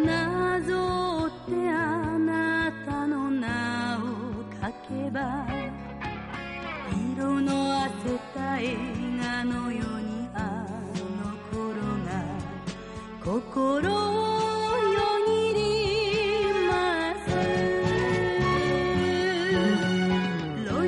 なぞってあなたの名を書けば、色のあせた映画のようにあの頃が心